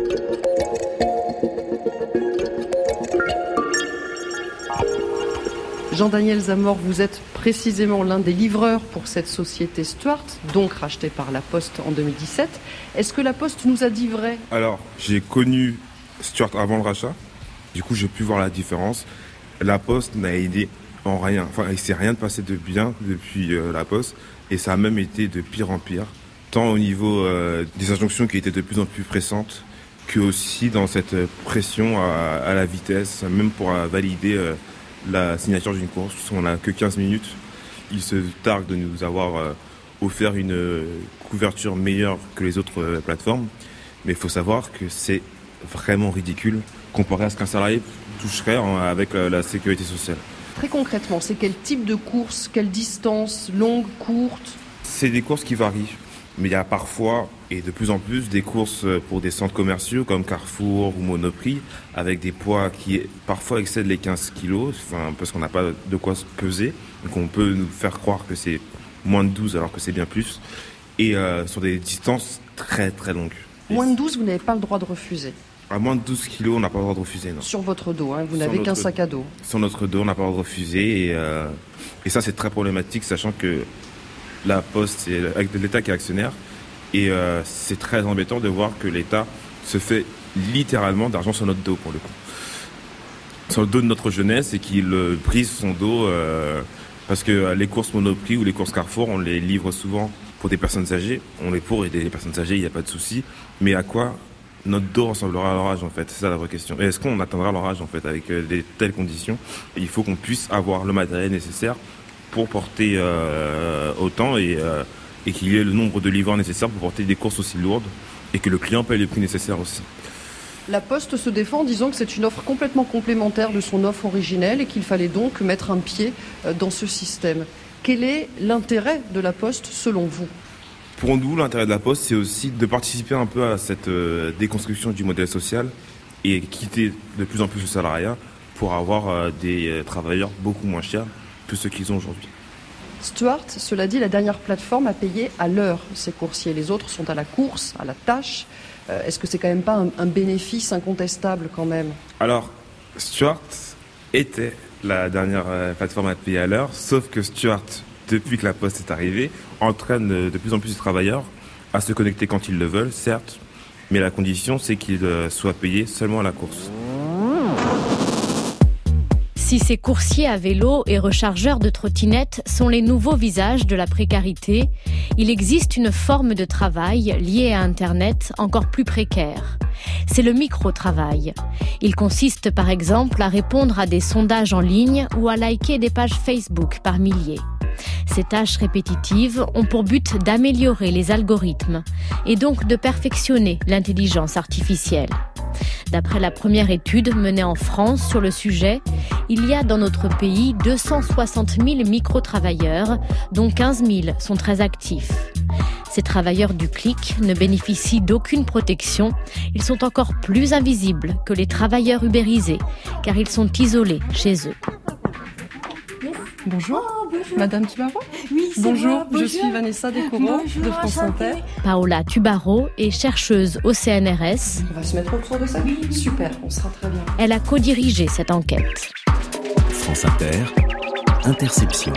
Jean-Daniel Zamor, vous êtes précisément l'un des livreurs pour cette société Stuart, donc rachetée par la Poste en 2017. Est-ce que la Poste nous a dit vrai ? Alors, j'ai connu Stuart avant le rachat. Du coup, j'ai pu voir la différence. La Poste n'a aidé en rien. Enfin, il ne s'est rien passé de bien depuis la Poste. Et ça a même été de pire en pire. Tant au niveau des injonctions qui étaient de plus en plus pressantes, que aussi dans cette pression à la vitesse, même pour valider la signature d'une course. On n'a que 15 minutes. Ils se targuent de nous avoir offert une couverture meilleure que les autres plateformes. Mais il faut savoir que c'est vraiment ridicule comparé à ce qu'un salarié toucherait avec la sécurité sociale. Très concrètement, c'est quel type de course, quelle distance, longue, courte ? C'est des courses qui varient. Mais il y a parfois, et de plus en plus, des courses pour des centres commerciaux comme Carrefour ou Monoprix, avec des poids qui parfois excèdent les 15 kilos, parce qu'on n'a pas de quoi se peser. Donc on peut nous faire croire que c'est moins de 12 alors que c'est bien plus. Et sur des distances très très longues. Moins de 12, vous n'avez pas le droit de refuser. À moins de 12 kilos, on n'a pas le droit de refuser, non. Sur votre dos, vous n'avez qu'un sac à dos. Sur notre dos, on n'a pas le droit de refuser. Et ça, c'est très problématique, sachant que la Poste, c'est l'État qui est actionnaire. Et c'est très embêtant de voir que l'État se fait littéralement d'argent sur notre dos, pour le coup. Sur le dos de notre jeunesse et qu'il brise son dos. Parce que les courses Monoprix ou les courses Carrefour, on les livre souvent pour des personnes âgées. On les pour aider les personnes âgées, il n'y a pas de souci. Mais à quoi notre dos ressemblera à leur âge, en fait? C'est ça la vraie question. Et est-ce qu'on atteindra leur âge, en fait, avec des telles conditions? Et il faut qu'on puisse avoir le matériel nécessaire pour porter autant et qu'il y ait le nombre de livreurs nécessaires pour porter des courses aussi lourdes et que le client paye les prix nécessaires aussi. La Poste se défend en disant que c'est une offre complètement complémentaire de son offre originelle et qu'il fallait donc mettre un pied dans ce système. Quel est l'intérêt de la Poste selon vous ? Pour nous, l'intérêt de la Poste, c'est aussi de participer un peu à cette déconstruction du modèle social et quitter de plus en plus le salariat pour avoir des travailleurs beaucoup moins chers que ceux qu'ils ont aujourd'hui. Stuart, cela dit, la dernière plateforme a payé à l'heure ses coursiers. Les autres sont à la course, à la tâche. Est-ce que c'est quand même pas un bénéfice incontestable quand même ? Alors, Stuart était la dernière plateforme à payer à l'heure, sauf que Stuart, depuis que la Poste est arrivée, entraîne de plus en plus de travailleurs à se connecter quand ils le veulent, certes, mais la condition, c'est qu'ils soient payés seulement à la course. Si ces coursiers à vélo et rechargeurs de trottinettes sont les nouveaux visages de la précarité, il existe une forme de travail liée à Internet encore plus précaire. C'est le micro-travail. Il consiste par exemple à répondre à des sondages en ligne ou à liker des pages Facebook par milliers. Ces tâches répétitives ont pour but d'améliorer les algorithmes et donc de perfectionner l'intelligence artificielle. D'après la première étude menée en France sur le sujet, il y a dans notre pays 260 000 micro-travailleurs, dont 15 000 sont très actifs. Ces travailleurs du clic ne bénéficient d'aucune protection. Ils sont encore plus invisibles que les travailleurs ubérisés, car ils sont isolés chez eux. Bonjour. Bonjour. Madame Tubaro ? Oui, c'est bonjour, moi. Bonjour, je suis Vanessa Descoureaux de France Inter. Paola Tubaro est chercheuse au CNRS. On va se mettre autour de ça ? Oui. Super, on sera très bien. Elle a co-dirigé cette enquête. France Inter, Interception.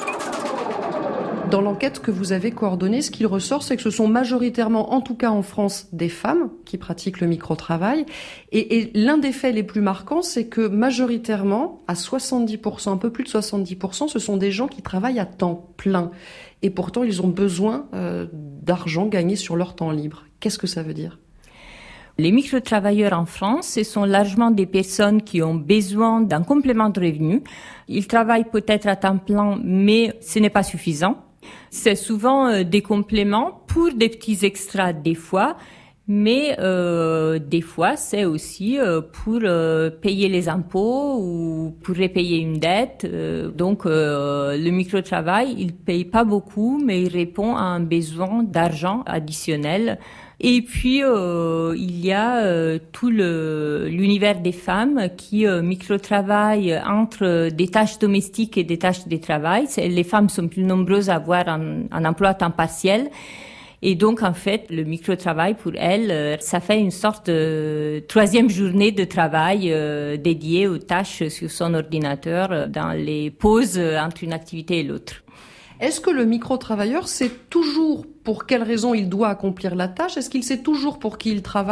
Dans l'enquête que vous avez coordonnée, ce qu'il ressort, c'est que ce sont majoritairement, en tout cas en France, des femmes qui pratiquent le micro-travail. Et l'un des faits les plus marquants, c'est que majoritairement, à 70%, un peu plus de 70%, ce sont des gens qui travaillent à temps plein. Et pourtant, ils ont besoin d'argent gagné sur leur temps libre. Qu'est-ce que ça veut dire ? Les micro-travailleurs en France, ce sont largement des personnes qui ont besoin d'un complément de revenus. Ils travaillent peut-être à temps plein, mais ce n'est pas suffisant. C'est souvent des compléments pour des petits extras des fois, mais des fois c'est aussi pour payer les impôts ou pour repayer une dette. Donc le micro-travail, il paye pas beaucoup, mais il répond à un besoin d'argent additionnel. Et puis il y a tout l'univers des femmes qui micro-travaillent entre des tâches domestiques et des tâches de travail. Les femmes sont plus nombreuses à avoir un emploi à temps partiel. Et donc, en fait, le micro-travail, pour elles, ça fait une sorte de troisième journée de travail dédiée aux tâches sur son ordinateur dans les pauses entre une activité et l'autre. Est-ce que le micro-travailleur sait toujours pour quelle raison il doit accomplir la tâche ? Est-ce qu'il sait toujours pour qui il travaille ?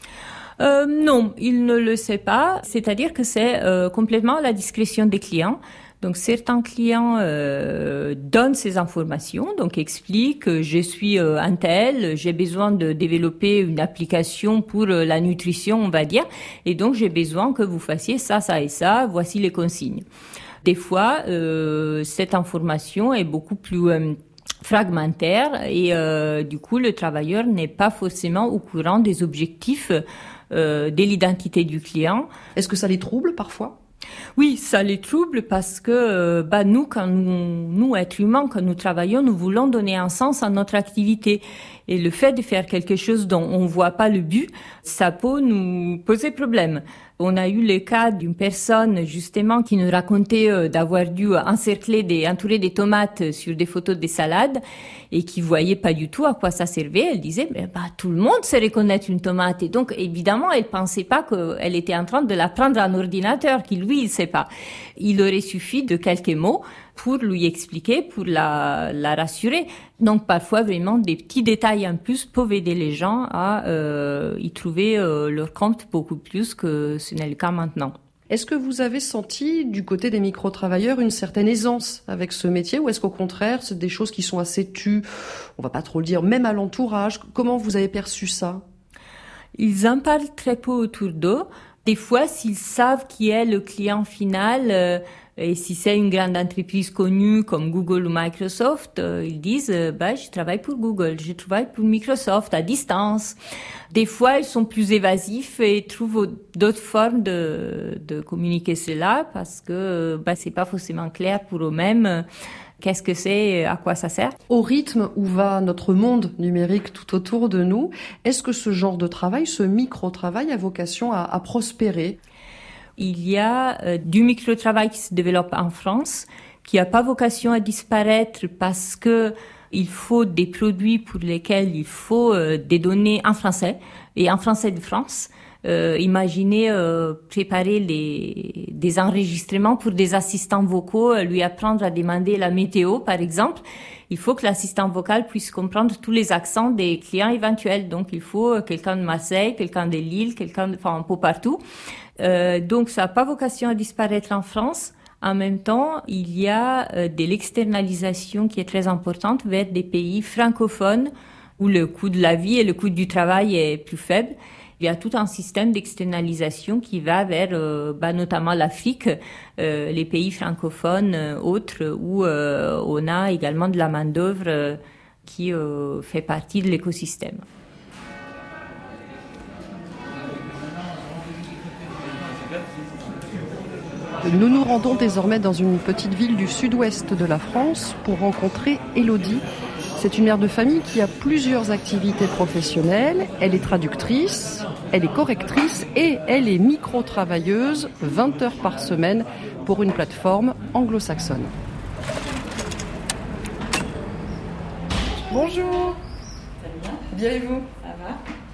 Non, il ne le sait pas. C'est-à-dire que c'est complètement à la discrétion des clients. Donc certains clients donnent ces informations, donc expliquent je suis un tel, j'ai besoin de développer une application pour la nutrition, on va dire, et donc j'ai besoin que vous fassiez ça, ça et ça, voici les consignes. Des fois, cette information est beaucoup plus fragmentaire et du coup, le travailleur n'est pas forcément au courant des objectifs de l'identité du client. Est-ce que ça les trouble parfois ? Oui, ça les trouble parce que nous, quand nous êtres humains, quand nous travaillons, nous voulons donner un sens à notre activité. Et le fait de faire quelque chose dont on voit pas le but, ça peut nous poser problème. On a eu le cas d'une personne justement qui nous racontait d'avoir dû entourer des tomates sur des photos des salades et qui voyait pas du tout à quoi ça servait. Elle disait tout le monde sait reconnaître une tomate et donc évidemment elle pensait pas qu'elle était en train de la prendre à un ordinateur qui lui il sait pas. Il aurait suffi de quelques mots pour lui expliquer, pour la rassurer. Donc parfois vraiment des petits détails en plus peuvent aider les gens à y trouver leur compte beaucoup plus que ce n'est le cas maintenant. Est-ce que vous avez senti du côté des micro-travailleurs une certaine aisance avec ce métier ou est-ce qu'au contraire c'est des choses qui sont assez tues, on va pas trop le dire, même à l'entourage? Comment vous avez perçu ça? Ils en parlent très peu autour d'eux. Des fois, s'ils savent qui est le client final, et si c'est une grande entreprise connue comme Google ou Microsoft, ils disent je travaille pour Google, je travaille pour Microsoft à distance. Des fois, ils sont plus évasifs et trouvent d'autres formes de communiquer cela parce que c'est pas forcément clair pour eux-mêmes Qu'est-ce que c'est, à quoi ça sert? Au rythme où va notre monde numérique tout autour de nous, est-ce que ce genre de travail, ce micro-travail a vocation à prospérer? Il y a du micro-travail qui se développe en France, qui n'a pas vocation à disparaître parce que il faut des produits pour lesquels il faut des données en français et en français de France. Imaginez préparer des enregistrements pour des assistants vocaux, lui apprendre à demander la météo, par exemple. Il faut que l'assistant vocal puisse comprendre tous les accents des clients éventuels. Donc, il faut quelqu'un de Marseille, quelqu'un de Lille, un peu partout. Donc, ça n'a pas vocation à disparaître en France. En même temps, il y a de l'externalisation qui est très importante vers des pays francophones où le coût de la vie et le coût du travail est plus faible. Il y a tout un système d'externalisation qui va vers notamment l'Afrique, les pays francophones autres, où on a également de la main-d'œuvre qui fait partie de l'écosystème. Nous nous rendons désormais dans une petite ville du sud-ouest de la France pour rencontrer Élodie. C'est une mère de famille qui a plusieurs activités professionnelles. Elle est traductrice, elle est correctrice et elle est micro-travailleuse 20 heures par semaine pour une plateforme anglo-saxonne. Bonjour. Bien et vous? Ça va?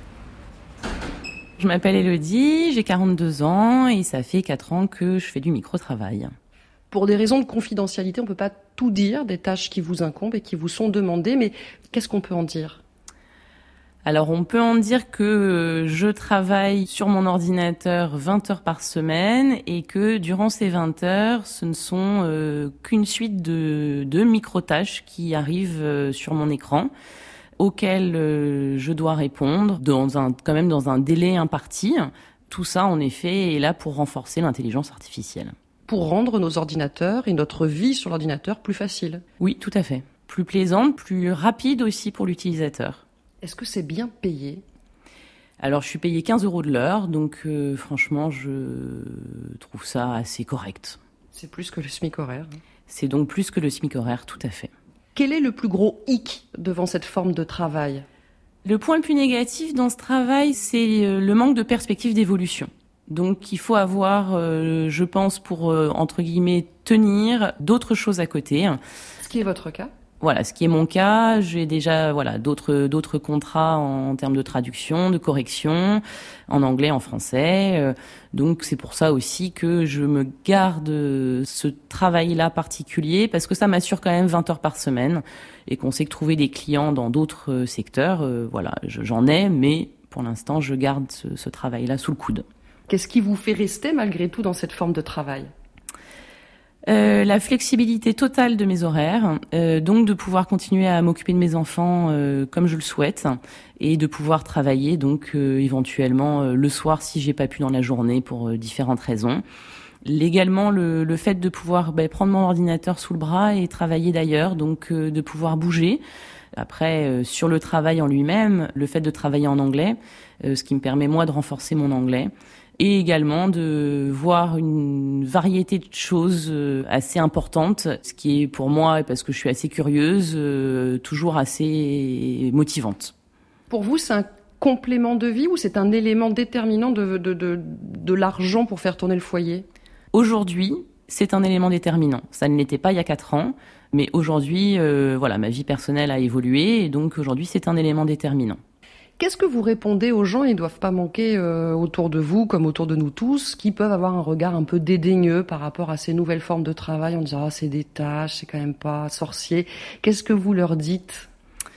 Je m'appelle Élodie, j'ai 42 ans et ça fait 4 ans que je fais du micro-travail. Pour des raisons de confidentialité, on ne peut pas tout dire des tâches qui vous incombent et qui vous sont demandées, mais qu'est-ce qu'on peut en dire? Alors, on peut en dire que je travaille sur mon ordinateur 20 heures par semaine et que durant ces 20 heures, ce ne sont qu'une suite de micro-tâches qui arrivent sur mon écran, auxquelles je dois répondre quand même dans un délai imparti. Tout ça, en effet, est là pour renforcer l'intelligence artificielle. Pour rendre nos ordinateurs et notre vie sur l'ordinateur plus facile. Oui, tout à fait. Plus plaisante, plus rapide aussi pour l'utilisateur. Est-ce que c'est bien payé? Alors, je suis payée 15 € de l'heure, donc franchement, je trouve ça assez correct. C'est plus que le SMIC horaire. C'est donc plus que le SMIC horaire, tout à fait. Quel est le plus gros hic devant cette forme de travail? Le point le plus négatif dans ce travail, c'est le manque de perspective d'évolution. Donc il faut avoir, je pense, pour, entre guillemets, tenir d'autres choses à côté. Ce qui est votre cas? Voilà, ce qui est mon cas. J'ai déjà d'autres contrats en termes de traduction, de correction, en anglais, en français. Donc c'est pour ça aussi que je me garde ce travail-là particulier, parce que ça m'assure quand même 20 heures par semaine et qu'on sait que trouver des clients dans d'autres secteurs, j'en ai, mais pour l'instant, je garde ce travail-là sous le coude. Qu'est-ce qui vous fait rester malgré tout dans cette forme de travail? La flexibilité totale de mes horaires, donc de pouvoir continuer à m'occuper de mes enfants comme je le souhaite et de pouvoir travailler donc éventuellement le soir si j'ai pas pu dans la journée pour différentes raisons. Légalement, le fait de pouvoir prendre mon ordinateur sous le bras et travailler d'ailleurs, donc de pouvoir bouger. Après, sur le travail en lui-même, le fait de travailler en anglais, ce qui me permet moi de renforcer mon anglais. Et également de voir une variété de choses assez importantes, ce qui est pour moi, parce que je suis assez curieuse, toujours assez motivante. Pour vous, c'est un complément de vie ou c'est un élément déterminant de l'argent pour faire tourner le foyer? Aujourd'hui, c'est un élément déterminant. Ça ne l'était pas il y a 4 ans, mais aujourd'hui, ma vie personnelle a évolué et donc aujourd'hui, c'est un élément déterminant. Qu'est-ce que vous répondez aux gens? Ils ne doivent pas manquer autour de vous, comme autour de nous tous, qui peuvent avoir un regard un peu dédaigneux par rapport à ces nouvelles formes de travail en disant « Ah, c'est des tâches, c'est quand même pas sorcier ». Qu'est-ce que vous leur dites?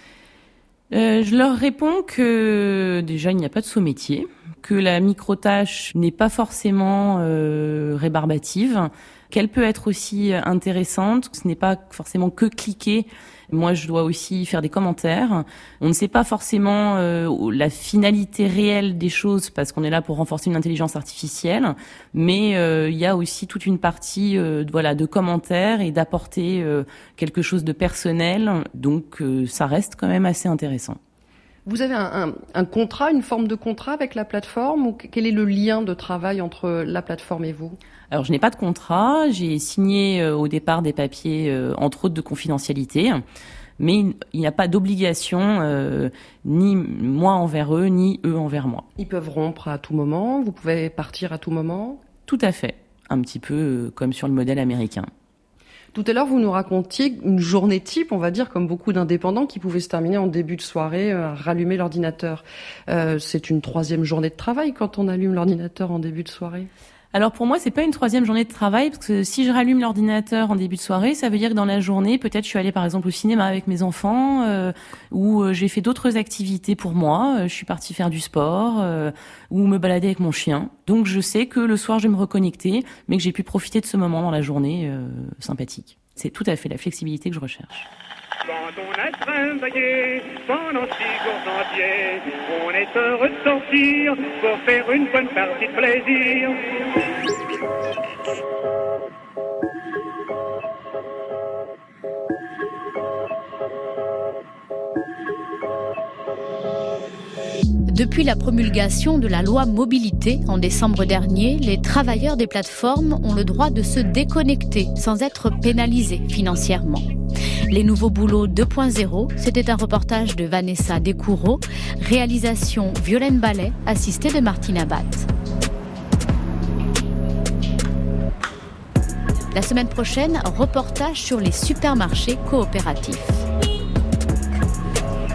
Je leur réponds que déjà, il n'y a pas de sous-métier, que la micro-tâche n'est pas forcément rébarbative, qu'elle peut être aussi intéressante, ce n'est pas forcément que cliquer. Moi, je dois aussi faire des commentaires. On ne sait pas forcément la finalité réelle des choses parce qu'on est là pour renforcer une intelligence artificielle, mais il y a aussi toute une partie de commentaires et d'apporter quelque chose de personnel. Donc, ça reste quand même assez intéressant. Vous avez un contrat, une forme de contrat avec la plateforme, ou quel est le lien de travail entre la plateforme et vous ? Alors, je n'ai pas de contrat. J'ai signé au départ des papiers, entre autres de confidentialité, mais il n'y a pas d'obligation, ni moi envers eux, ni eux envers moi. Ils peuvent rompre à tout moment, vous pouvez partir à tout moment ? Tout à fait. Un petit peu comme sur le modèle américain. Tout à l'heure, vous nous racontiez une journée type, on va dire, comme beaucoup d'indépendants, qui pouvait se terminer en début de soirée, à rallumer l'ordinateur. C'est une 3e journée de travail quand on allume l'ordinateur en début de soirée ? Alors pour moi, c'est pas une 3e journée de travail, parce que si je rallume l'ordinateur en début de soirée, ça veut dire que dans la journée, peut-être je suis allée par exemple au cinéma avec mes enfants, ou j'ai fait d'autres activités pour moi, je suis partie faire du sport, ou me balader avec mon chien. Donc je sais que le soir, je vais me reconnecter, mais que j'ai pu profiter de ce moment dans la journée sympathique. C'est tout à fait la flexibilité que je recherche. Quand on a travaillé pendant 6 jours entiers, on est heureux de sortir pour faire une bonne partie de plaisir. Depuis la promulgation de la loi mobilité en décembre dernier, les travailleurs des plateformes ont le droit de se déconnecter sans être pénalisés financièrement. Les nouveaux boulots 2.0, c'était un reportage de Vanessa Descoureaux, réalisation Violaine Ballet, assistée de Martine Abbat. La semaine prochaine, reportage sur les supermarchés coopératifs.